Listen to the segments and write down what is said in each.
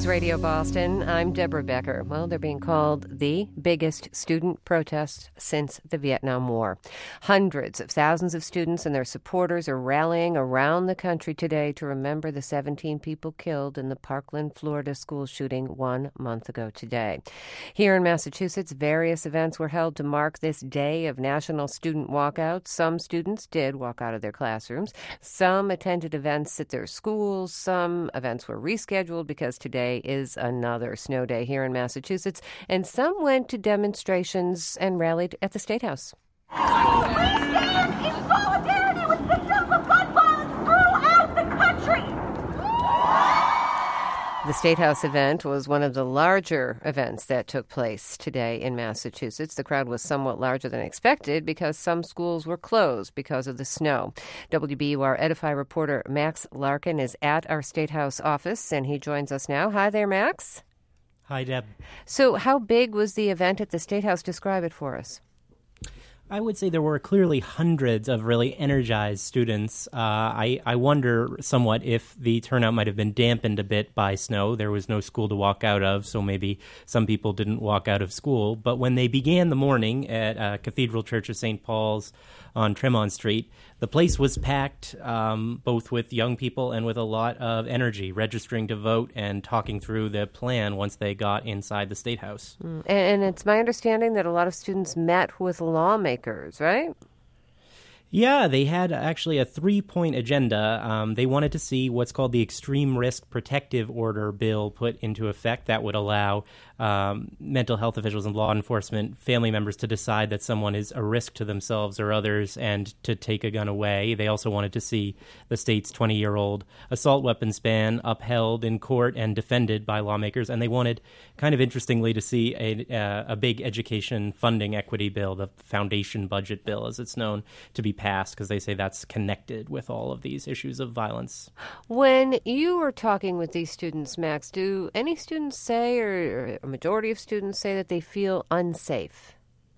News Radio Boston, I'm Deborah Becker. Well, they're being called the biggest student protests since the Vietnam War. Hundreds of thousands of students and their supporters are rallying around the country today to remember the 17 people killed in the Parkland, Florida school shooting 1 month ago today. Here in Massachusetts, various events were held to mark this day of national student walkouts. Some students did walk out of their classrooms. Some attended events at their schools. Some events were rescheduled because today is another snow day here in Massachusetts, and some went to demonstrations and rallied at the State House. We stand in solidarity with victims of gun violence throughout the country. The State House event was one of the larger events that took place today in Massachusetts. The crowd was somewhat larger than expected because some schools were closed because of the snow. WBUR Edify reporter Max Larkin is at our State House office, and he joins us now. Hi there, Max. Hi, Deb. So how big was the event at the State House? Describe it for us. I would say there were clearly hundreds of really energized students. I wonder somewhat if the turnout might have been dampened a bit by snow. There was no school to walk out of, so maybe some people didn't walk out of school. But when they began the morning at Cathedral Church of St. Paul's on Tremont Street, the place was packed, both with young people and with a lot of energy, registering to vote and talking through the plan once they got inside the State House. And it's my understanding that a lot of students met with lawmakers, right? Yeah, they had actually a 3-point agenda. They wanted to see what's called the Extreme Risk Protective Order bill put into effect that would allow mental health officials and law enforcement family members to decide that someone is a risk to themselves or others and to take a gun away. They also wanted to see the state's 20-year-old assault weapons ban upheld in court and defended by lawmakers. And they wanted, kind of interestingly, to see a big education funding equity bill, the foundation budget bill, as it's known, to be passed, because they say that's connected with all of these issues of violence. When you were talking with these students, Max, do any students say, or a majority of students say, that they feel unsafe?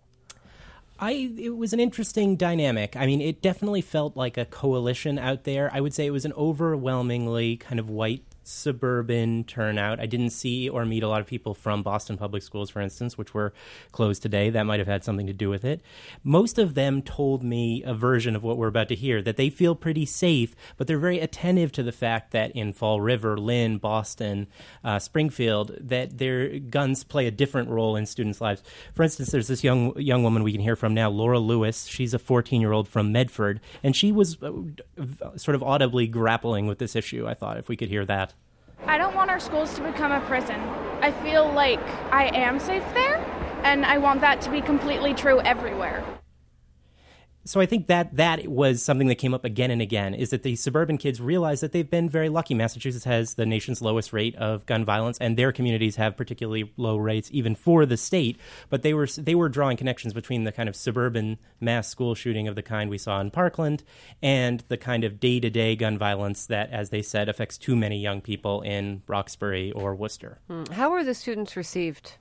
It was an interesting dynamic. I mean, it definitely felt like a coalition out there. I would say it was an overwhelmingly kind of white suburban turnout. I didn't see or meet a lot of people from Boston Public Schools, for instance, which were closed today. That might have had something to do with it. Most of them told me a version of what we're about to hear, that they feel pretty safe, but they're very attentive to the fact that in Fall River, Lynn, Boston, Springfield, that their guns play a different role in students' lives. For instance, there's this young woman we can hear from now, Laura Lewis. She's a 14-year-old from Medford, and she was sort of audibly grappling with this issue. I thought if we could hear that. I don't want our schools to become a prison. I feel like I am safe there, and I want that to be completely true everywhere. So I think that was something that came up again and again, is that the suburban kids realize that they've been very lucky. Massachusetts has the nation's lowest rate of gun violence, and their communities have particularly low rates even for the state. But they were drawing connections between the kind of suburban mass school shooting of the kind we saw in Parkland and the kind of day-to-day gun violence that, as they said, affects too many young people in Roxbury or Worcester. How were the students received?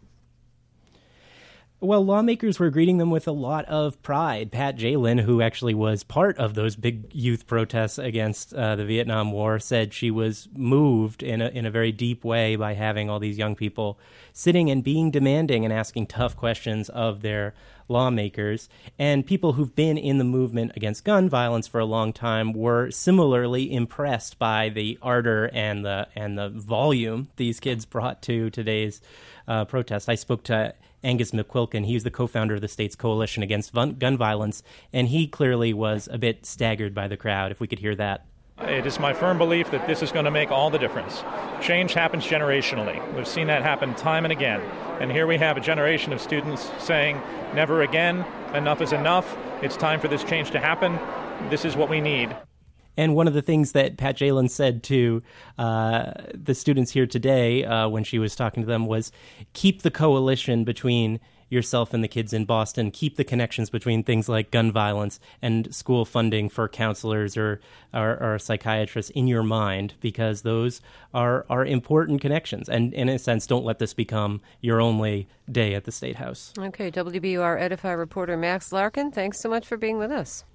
Well, lawmakers were greeting them with a lot of pride. Pat Jalen, who actually was part of those big youth protests against the Vietnam War, said she was moved in a very deep way by having all these young people sitting and being demanding and asking tough questions of their lawmakers. And people who've been in the movement against gun violence for a long time were similarly impressed by the ardor and the volume these kids brought to today's protest. I spoke to Angus McQuilkin. He's the co-founder of the state's Coalition Against Gun Violence, and he clearly was a bit staggered by the crowd, if we could hear that. It is my firm belief that this is going to make all the difference. Change happens generationally. We've seen that happen time and again. And here we have a generation of students saying, never again, enough is enough, it's time for this change to happen, this is what we need. And one of the things that Pat Jalen said to the students here today when she was talking to them was, keep the coalition between yourself and the kids in Boston, keep the connections between things like gun violence and school funding for counselors or psychiatrists in your mind, because those are important connections. And in a sense, don't let this become your only day at the State House. Okay, WBUR Edify reporter Max Larkin, thanks so much for being with us.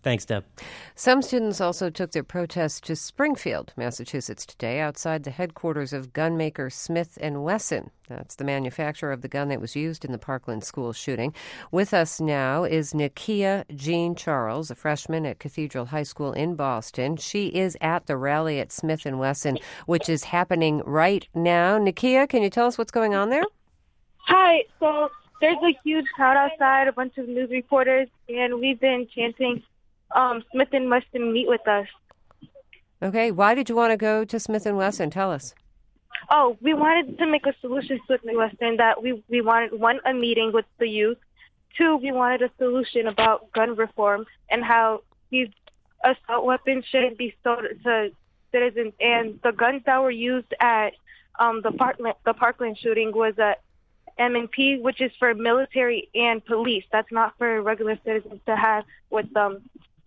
Thanks, Deb. Some students also took their protests to Springfield, Massachusetts today, outside the headquarters of gunmaker Smith & Wesson. That's the manufacturer of the gun that was used in the Parkland school shooting. With us now is Nakia Jean Charles, a freshman at Cathedral High School in Boston. She is at the rally at Smith & Wesson, which is happening right now. Nakia, can you tell us what's going on there? Hi. So there's a huge crowd outside, a bunch of news reporters, and we've been chanting Smith & Wesson, meet with us. Okay. Why did you want to go to Smith & Wesson? Tell us. Oh, we wanted to make a solution to Smith & Wesson that we wanted, one, a meeting with the youth. Two, we wanted a solution about gun reform and how these assault weapons shouldn't be sold to citizens. And the guns that were used at the Parkland shooting was a M&P, which is for military and police. That's not for regular citizens to have with them.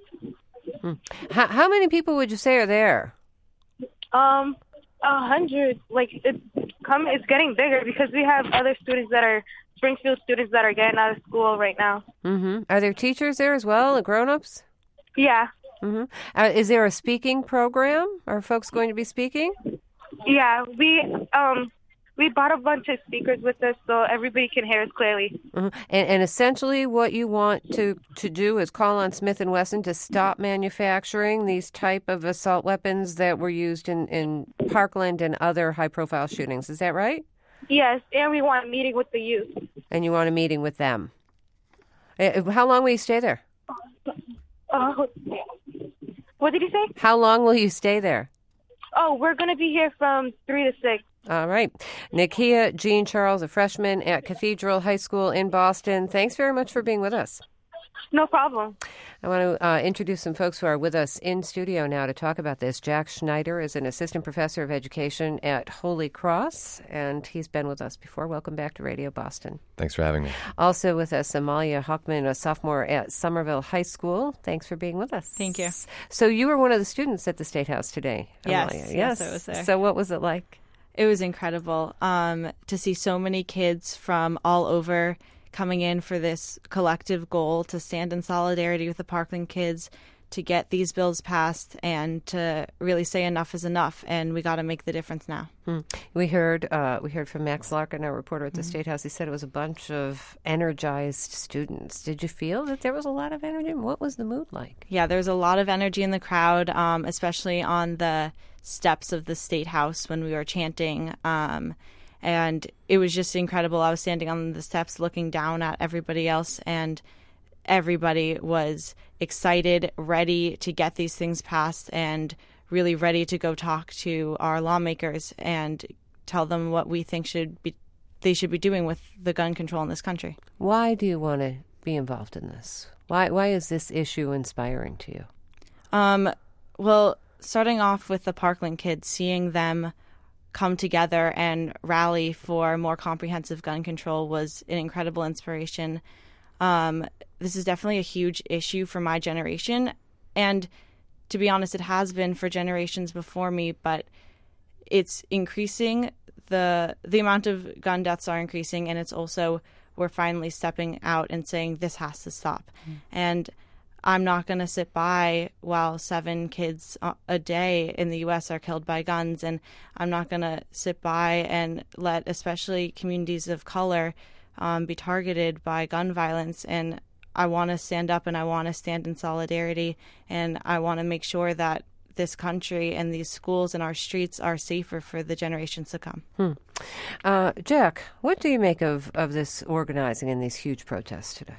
How many people would you say are there? 100. Like, it's getting bigger because we have other students that are Springfield students that are getting out of school right now. Mm-hmm. Are there teachers there as well, grown-ups? Yeah. Mm-hmm. Is there a speaking program? Are folks going to be speaking? Yeah, we brought a bunch of speakers with us so everybody can hear us clearly. Mm-hmm. And essentially what you want to do is call on Smith & Wesson to stop manufacturing these type of assault weapons that were used in Parkland and other high-profile shootings. Is that right? Yes, and we want a meeting with the youth. And you want a meeting with them. How long will you stay there? What did you say? How long will you stay there? Oh, we're going to be here from 3 to 6. All right. Nakia Jean Charles, a freshman at Cathedral High School in Boston. Thanks very much for being with us. No problem. I want to introduce some folks who are with us in studio now to talk about this. Jack Schneider is an assistant professor of education at Holy Cross, and he's been with us before. Welcome back to Radio Boston. Thanks for having me. Also with us, Amalia Hochman, a sophomore at Somerville High School. Thanks for being with us. Thank you. So you were one of the students at the State House today, Amalia. Yes, I was there. So what was it like? It was incredible to see so many kids from all over coming in for this collective goal to stand in solidarity with the Parkland kids, to get these bills passed, and to really say enough is enough, and we got to make the difference now. We heard from Max Larkin, our reporter at the State House. He said it was a bunch of energized students. Did you feel that there was a lot of energy? What was the mood like? Yeah, there was a lot of energy in the crowd, especially on the steps of the State House when we were chanting. And it was just incredible. I was standing on the steps looking down at everybody else, and everybody was excited, ready to get these things passed, and really ready to go talk to our lawmakers and tell them what we think they should be doing with the gun control in this country. Why do you want to be involved in this? Why is this issue inspiring to you? Well, starting off with the Parkland kids, seeing them come together and rally for more comprehensive gun control was an incredible inspiration. This is definitely a huge issue for my generation, and to be honest, it has been for generations before me, but it's increasing. The amount of gun deaths are increasing, and it's also, we're finally stepping out and saying this has to stop. And I'm not going to sit by while 7 kids a day in the U.S. are killed by guns, and I'm not going to sit by and let especially communities of color be targeted by gun violence. And I want to stand up, and I want to stand in solidarity, and I want to make sure that this country and these schools and our streets are safer for the generations to come. Jack, what do you make of this organizing and these huge protests today?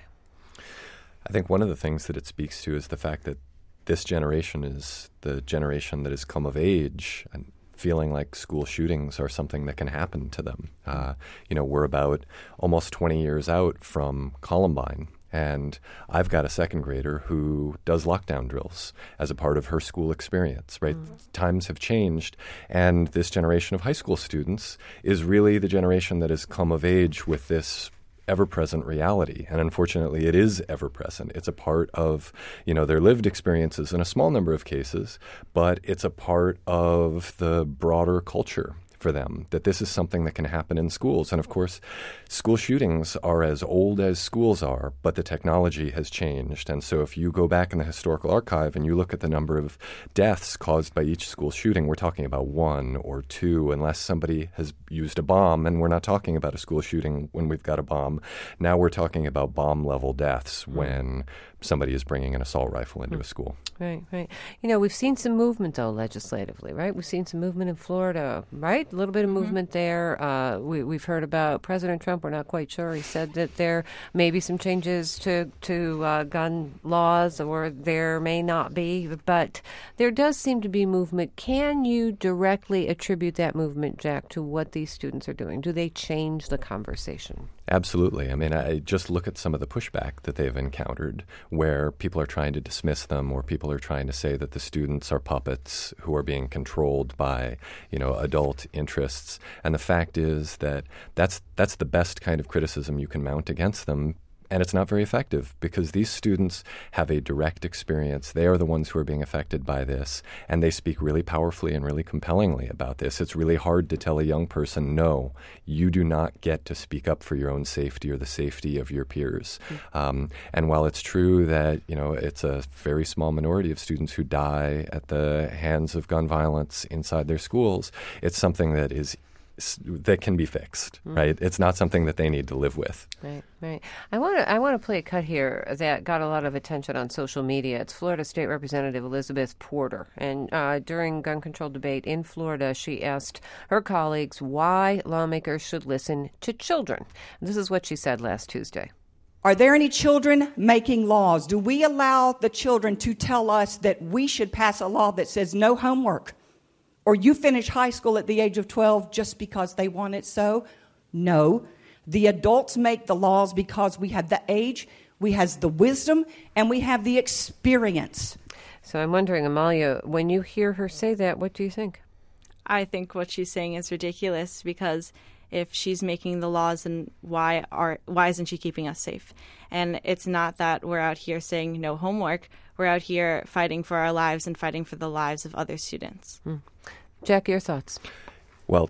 I think one of the things that it speaks to is the fact that this generation is the generation that has come of age and feeling like school shootings are something that can happen to them. We're about almost 20 years out from Columbine, and I've got a second grader who does lockdown drills as a part of her school experience, right? Times have changed, and this generation of high school students is really the generation that has come of age with this ever-present reality. And unfortunately, it is ever-present. It's a part of, their lived experiences in a small number of cases, but it's a part of the broader culture for them, that this is something that can happen in schools. And of course, school shootings are as old as schools are, but the technology has changed. And so if you go back in the historical archive and you look at the number of deaths caused by each school shooting, we're talking about 1 or 2, unless somebody has used a bomb. And we're not talking about a school shooting when we've got a bomb. Now we're talking about bomb-level deaths when somebody is bringing an assault rifle into a school. Right. We've seen some movement, though, legislatively, right? We've seen some movement in Florida, right? A little bit of movement there. We've heard about President Trump. We're not quite sure. He said that there may be some changes to gun laws, or there may not be, but there does seem to be movement. Can you directly attribute that movement, Jack, to what these students are doing? Do they change the conversation? Absolutely. I mean, I just look at some of the pushback that they've encountered, where people are trying to dismiss them, or people are trying to say that the students are puppets who are being controlled by, adult interests. And the fact is that that's the best kind of criticism you can mount against them. And it's not very effective, because these students have a direct experience. They are the ones who are being affected by this, and they speak really powerfully and really compellingly about this. It's really hard to tell a young person, no, you do not get to speak up for your own safety or the safety of your peers. And while it's true that, it's a very small minority of students who die at the hands of gun violence inside their schools, it's something that can be fixed, right? It's not something that they need to live with. Right. I want to play a cut here that got a lot of attention on social media. It's Florida State Representative Elizabeth Porter. And during gun control debate in Florida, she asked her colleagues why lawmakers should listen to children. This is what she said last Tuesday. Are there any children making laws? Do we allow the children to tell us that we should pass a law that says no homework? Or you finish high school at the age of 12 just because they want it so? No. The adults make the laws because we have the age, we have the wisdom, and we have the experience. So I'm wondering, Amalia, when you hear her say that, what do you think? I think what she's saying is ridiculous, because if she's making the laws, then why isn't she keeping us safe? And it's not that we're out here saying no homework. We're out here fighting for our lives and fighting for the lives of other students. Jack, your thoughts? Well,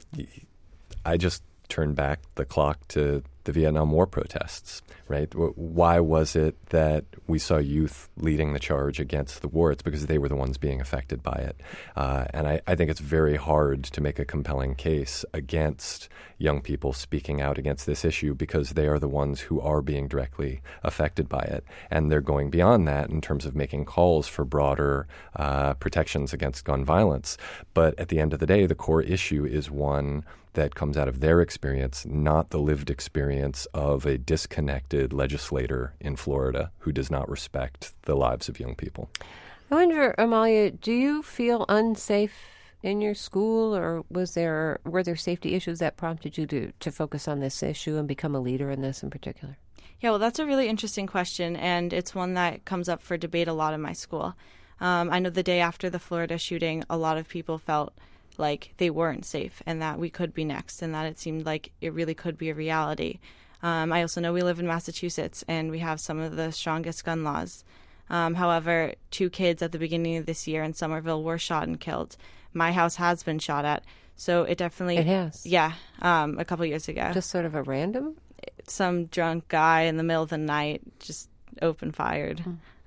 I just turned back the clock to the Vietnam War protests, right? Why was it that we saw youth leading the charge against the war? It's because they were the ones being affected by it. And I think it's very hard to make a compelling case against young people speaking out against this issue, because they are the ones who are being directly affected by it. And they're going beyond that in terms of making calls for broader protections against gun violence. But at the end of the day, the core issue is one that comes out of their experience, not the lived experience of a disconnected legislator in Florida who does not respect the lives of young people. I wonder, Amalia, do you feel unsafe in your school, or were there safety issues that prompted you to focus on this issue and become a leader in this in particular? Yeah, well, that's a really interesting question, and it's one that comes up for debate a lot in my school. I know the day after the Florida shooting, a lot of people felt like they weren't safe and that we could be next, and that it seemed like it really could be a reality. I also know we live in Massachusetts, and we have some of the strongest gun laws. However, 2 kids at the beginning of this year in Somerville were shot and killed. My house has been shot at, so it definitely... It has? Yeah, a couple years ago. Just sort of a random? Some drunk guy in the middle of the night just open-fired.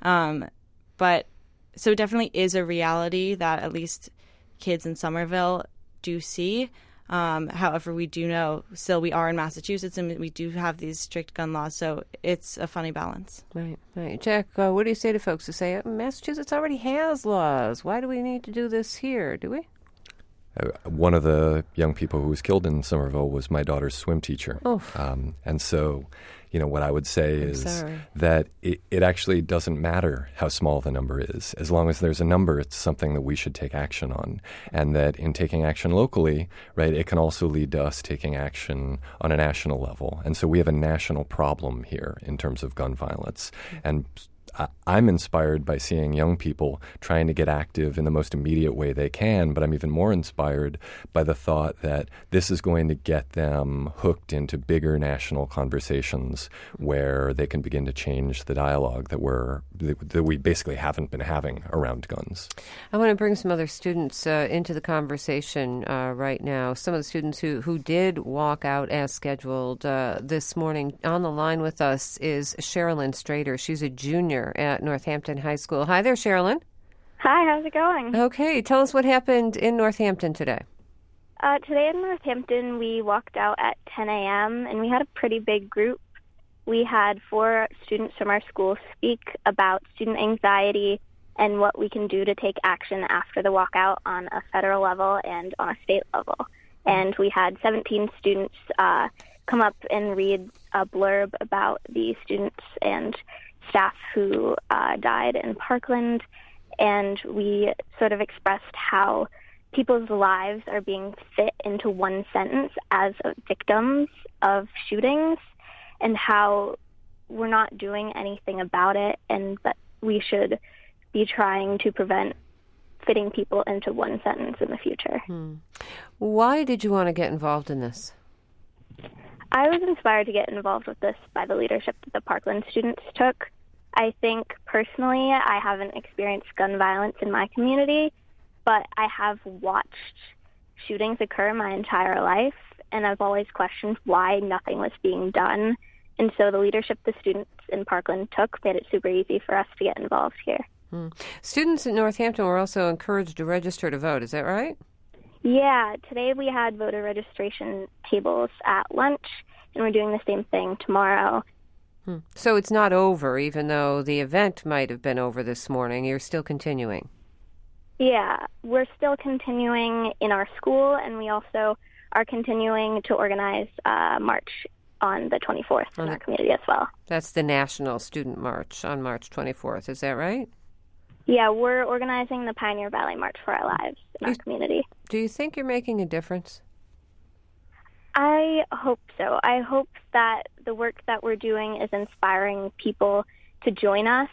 But so it definitely is a reality that at least kids in Somerville do see. However, we do know still we are in Massachusetts, and we do have these strict gun laws, so it's a funny balance. Right. Jack, what do you say to folks who say, Massachusetts already has laws? Why do we need to do this here? Do we? One of the young people who was killed in Somerville was my daughter's swim teacher. And so, what I would say is that it actually doesn't matter how small the number is. As long as there's a number, it's something that we should take action on. And that in taking action locally, right, it can also lead to us taking action on a national level. And so we have a national problem here in terms of gun violence. And I'm inspired by seeing young people trying to get active in the most immediate way they can, but I'm even more inspired by the thought that this is going to get them hooked into bigger national conversations where they can begin to change the dialogue that we basically haven't been having around guns. I want to bring some other students into the conversation right now. Some of the students who did walk out as scheduled this morning. On the line with us is Sherilyn Strader. She's a junior at Northampton High School. Hi there, Sherilyn. Hi, how's it going? Okay, tell us what happened in Northampton today. Today in Northampton, we walked out at 10 a.m., and we had a pretty big group. We had 4 students from our school speak about student anxiety and what we can do to take action after the walkout on a federal level and on a state level. And we had 17 students come up and read a blurb about the students and staff who died in Parkland, and we sort of expressed how people's lives are being fit into one sentence as victims of shootings, and how we're not doing anything about it, and that we should be trying to prevent fitting people into one sentence in the future. Why did you want to get involved in this? I was inspired to get involved with this by the leadership that the Parkland students took. I think personally I haven't experienced gun violence in my community, but I have watched shootings occur my entire life, and I've always questioned why nothing was being done. And so the leadership the students in Parkland took made it super easy for us to get involved here. Students in Northampton were also encouraged to register to vote. Is that right? Yeah, today we had voter registration tables at lunch, and we're doing the same thing tomorrow. So it's not over, even though the event might have been over this morning. You're still continuing. Yeah, we're still continuing in our school, and we also are continuing to organize a march on the 24th in our community as well. That's the National Student March on March 24th. Is that right? Yeah, we're organizing the Pioneer Valley March for Our Lives in our community. Do you think you're making a difference? I hope so. I hope that the work that we're doing is inspiring people to join us.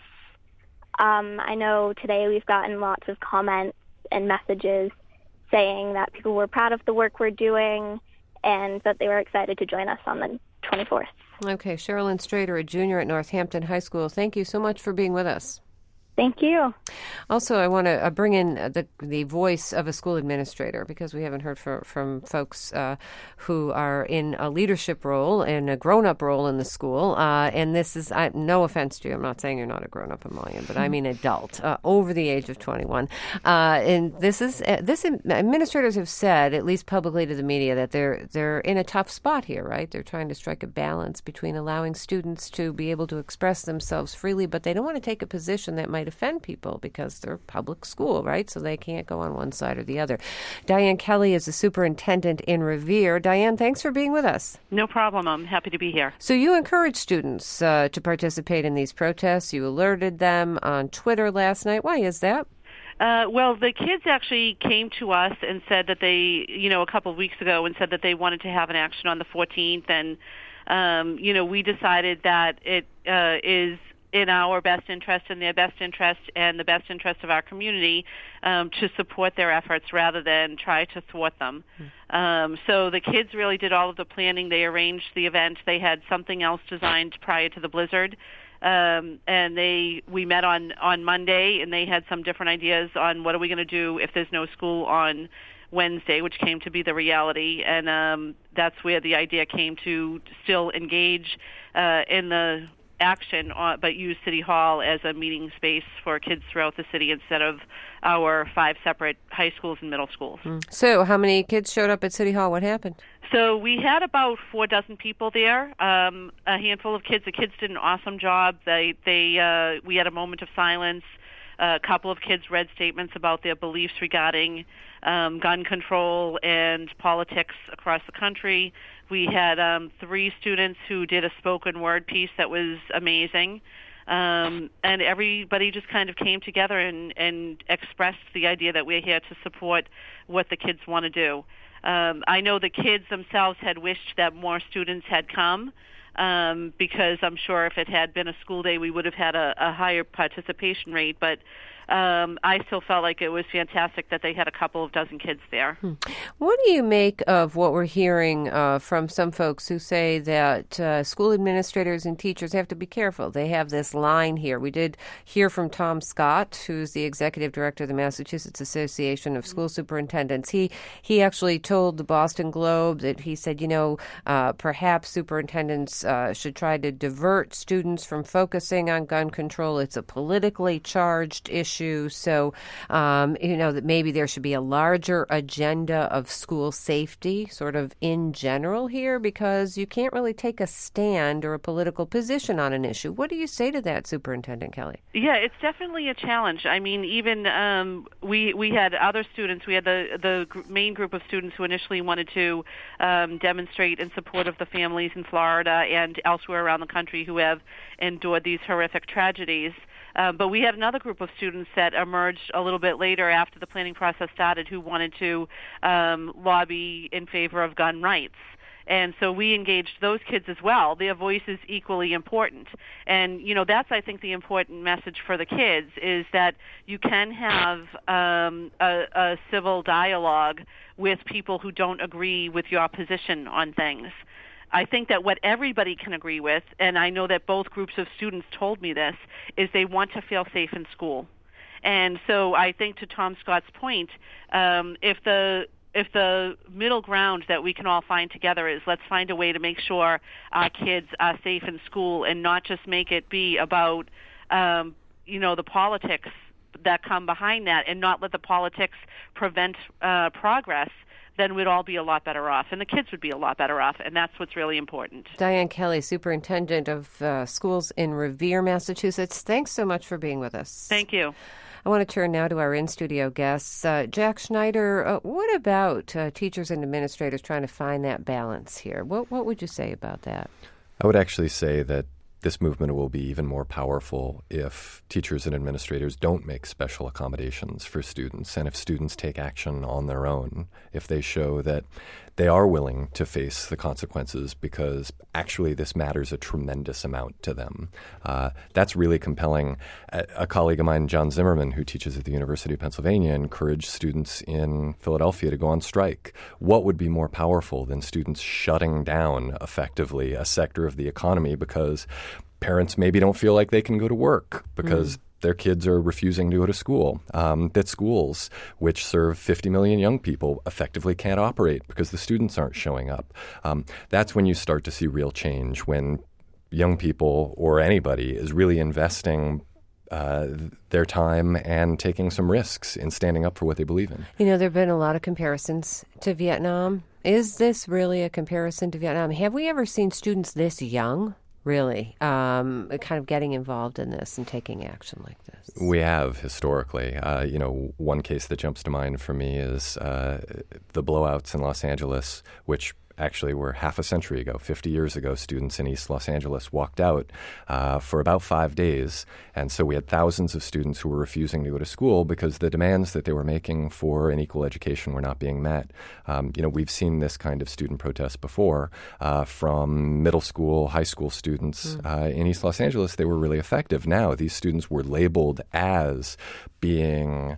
I know today we've gotten lots of comments and messages saying that people were proud of the work we're doing and that they were excited to join us on the 24th. Okay, Sherilyn Strader, a junior at Northampton High School. Thank you so much for being with us. Thank you. Also, I want to bring in the voice of a school administrator, because we haven't heard from folks who are in a leadership role and a grown-up role in the school. And this is, no offense to you, I'm not saying you're not a grown-up, Amalia, but I mean adult, over the age of 21. And this administrators have said, at least publicly to the media, that they're in a tough spot here, right? They're trying to strike a balance between allowing students to be able to express themselves freely, but they don't want to take a position that might offend people because they're public school, right? So they can't go on one side or the other. Diane Kelly is the superintendent in Revere. Diane, thanks for being with us. No problem. I'm happy to be here. So you encouraged students to participate in these protests. You alerted them on Twitter last night. Why is that? Well, the kids actually came to us and said that they, a couple of weeks ago, and said that they wanted to have an action on the 14th. And, we decided that it is in our best interest, in their best interest, and the best interest of our community to support their efforts rather than try to thwart them. So the kids really did all of the planning. They arranged the event. They had something else designed prior to the blizzard. And we met on Monday, and they had some different ideas on what are we going to do if there's no school on Wednesday, which came to be the reality. And that's where the idea came to still engage in the action, but use City Hall as a meeting space for kids throughout the city instead of our 5 separate high schools and middle schools. So how many kids showed up at City Hall? What happened? So we had about 4 dozen people there, a handful of kids. The kids did an awesome job. We had a moment of silence. A couple of kids read statements about their beliefs regarding gun control and politics across the country. We had 3 students who did a spoken word piece that was amazing. And everybody just kind of came together and expressed the idea that we're here to support what the kids want to do. I know the kids themselves had wished that more students had come. because I'm sure if it had been a school day, we would have had a higher participation rate. But I still felt like it was fantastic that they had a couple of dozen kids there. What do you make of what we're hearing from some folks who say that school administrators and teachers have to be careful? They have this line here. We did hear from Tom Scott, who's the executive director of the Massachusetts Association of School Superintendents. He actually told the Boston Globe that he said, perhaps superintendents should try to divert students from focusing on gun control. It's a politically charged issue. So, that maybe there should be a larger agenda of school safety sort of in general here, because you can't really take a stand or a political position on an issue. What do you say to that, Superintendent Kelly? Yeah, it's definitely a challenge. I mean, even we had other students. We had the main group of students who initially wanted to demonstrate in support of the families in Florida and elsewhere around the country who have endured these horrific tragedies. But we had another group of students that emerged a little bit later after the planning process started who wanted to lobby in favor of gun rights. And so we engaged those kids as well. Their voice is equally important. And, that's, I think, the important message for the kids is that you can have a civil dialogue with people who don't agree with your position on things. I think that what everybody can agree with, and I know that both groups of students told me this, is they want to feel safe in school. And so I think, to Tom Scott's point, if the middle ground that we can all find together is let's find a way to make sure our kids are safe in school and not just make it be about, the politics that come behind that, and not let the politics prevent progress, then we'd all be a lot better off, and the kids would be a lot better off, and that's what's really important. Diane Kelly, Superintendent of Schools in Revere, Massachusetts, thanks so much for being with us. Thank you. I want to turn now to our in-studio guests. Jack Schneider, what about teachers and administrators trying to find that balance here? What would you say about that? I would actually say that this movement will be even more powerful if teachers and administrators don't make special accommodations for students, and if students take action on their own, if they show that they are willing to face the consequences because actually this matters a tremendous amount to them. That's really compelling. A colleague of mine, John Zimmerman, who teaches at the University of Pennsylvania, encouraged students in Philadelphia to go on strike. What would be more powerful than students shutting down effectively a sector of the economy because parents maybe don't feel like they can go to work because their kids are refusing to go to school, that schools, which serve 50 million young people, effectively can't operate because the students aren't showing up. That's when you start to see real change, when young people or anybody is really investing their time and taking some risks in standing up for what they believe in. There have been a lot of comparisons to Vietnam. Is this really a comparison to Vietnam? Have we ever seen students this young? Really, kind of getting involved in this and taking action like this? We have historically. One case that jumps to mind for me is the blowouts in Los Angeles, which actually were half a century ago, 50 years ago. Students in East Los Angeles walked out for about 5 days. And so we had thousands of students who were refusing to go to school because the demands that they were making for an equal education were not being met. We've seen this kind of student protest before from middle school, high school students in East Los Angeles. They were really effective. Now, these students were labeled as being,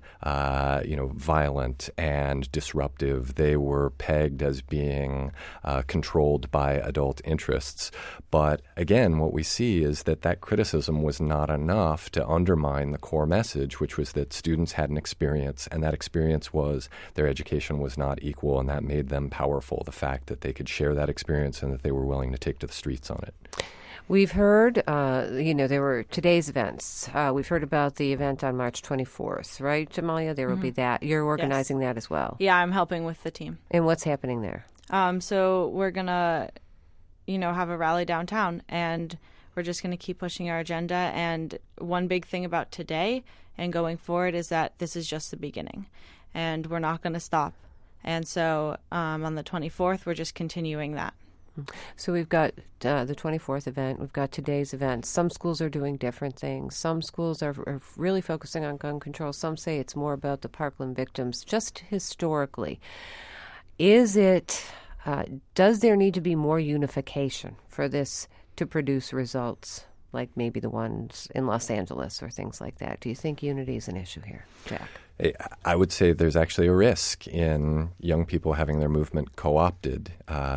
violent and disruptive. They were pegged as being controlled by adult interests. But again, what we see is that criticism was not enough to undermine the core message, which was that students had an experience, and that experience was their education was not equal, and that made them powerful, the fact that they could share that experience and that they were willing to take to the streets on it. We've heard, there were today's events. We've heard about the event on March 24th, right, Jamalia? There will be that. You're organizing that as well. Yeah, I'm helping with the team. And what's happening there? So we're going to, have a rally downtown, and we're just going to keep pushing our agenda. And one big thing about today and going forward is that this is just the beginning, and we're not going to stop. And so on the 24th, we're just continuing that. So we've got the 24th event. We've got today's event. Some schools are doing different things. Some schools are really focusing on gun control. Some say it's more about the Parkland victims. Just historically, does there need to be more unification for this to produce results like maybe the ones in Los Angeles or things like that? Do you think unity is an issue here, Jack? I would say there's actually a risk in young people having their movement co-opted,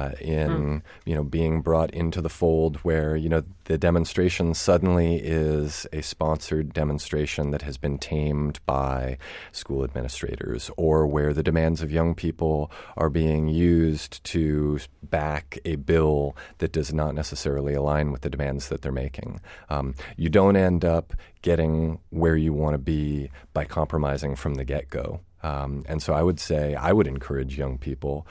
being brought into the fold where, the demonstration suddenly is a sponsored demonstration that has been tamed by school administrators, or where the demands of young people are being used to back a bill that does not necessarily align with the demands that they're making. You don't end up getting where you want to be by compromising from the get-go. And so I would say I would encourage young people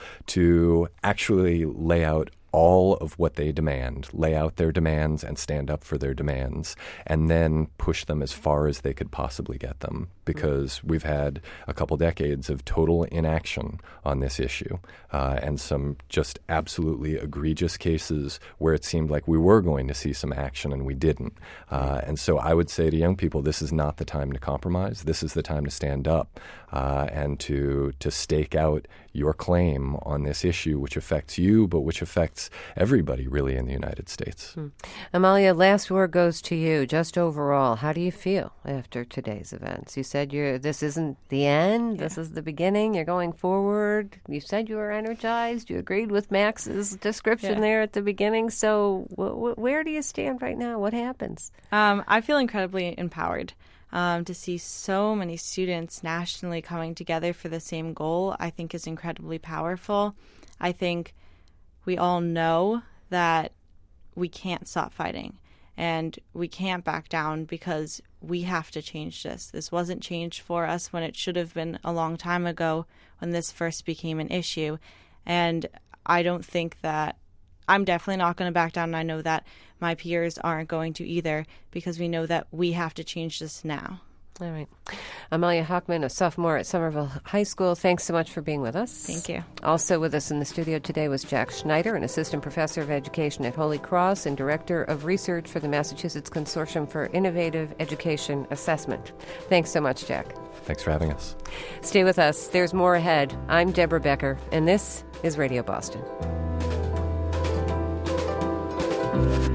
to actually lay out all of what they demand, lay out their demands and stand up for their demands, and then push them as far as they could possibly get them. Because we've had a couple decades of total inaction on this issue, and some just absolutely egregious cases where it seemed like we were going to see some action and we didn't. And so I would say to young people, this is not the time to compromise. This is the time to stand up and to stake out your claim on this issue, which affects you, but which affects everybody really in the United States. Amalia, last word goes to you. Just overall, how do you feel after today's events? You said this isn't the end. Yeah. This is the beginning. You're going forward. You said you were energized. You agreed with Max's description there at the beginning. So where do you stand right now? What happens? I feel incredibly empowered. To see so many students nationally coming together for the same goal, I think is incredibly powerful. I think we all know that we can't stop fighting and we can't back down because we have to change this. This wasn't changed for us when it should have been a long time ago when this first became an issue. And I don't think that I'm definitely not going to back down, and I know that my peers aren't going to either, because we know that we have to change this now. All right. Amalia Hochman, a sophomore at Somerville High School, thanks so much for being with us. Thank you. Also with us in the studio today was Jack Schneider, an assistant professor of education at Holy Cross and director of research for the Massachusetts Consortium for Innovative Education Assessment. Thanks so much, Jack. Thanks for having us. Stay with us. There's more ahead. I'm Deborah Becker, and this is Radio Boston.